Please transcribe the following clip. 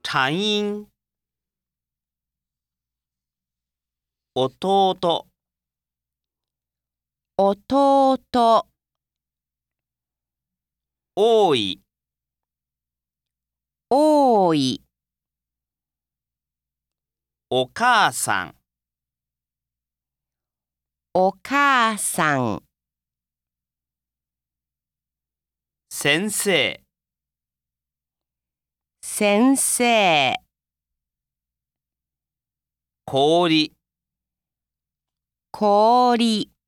単音弟弟、 多い多い、 お母さんお母さん、 先生先生、 氷氷。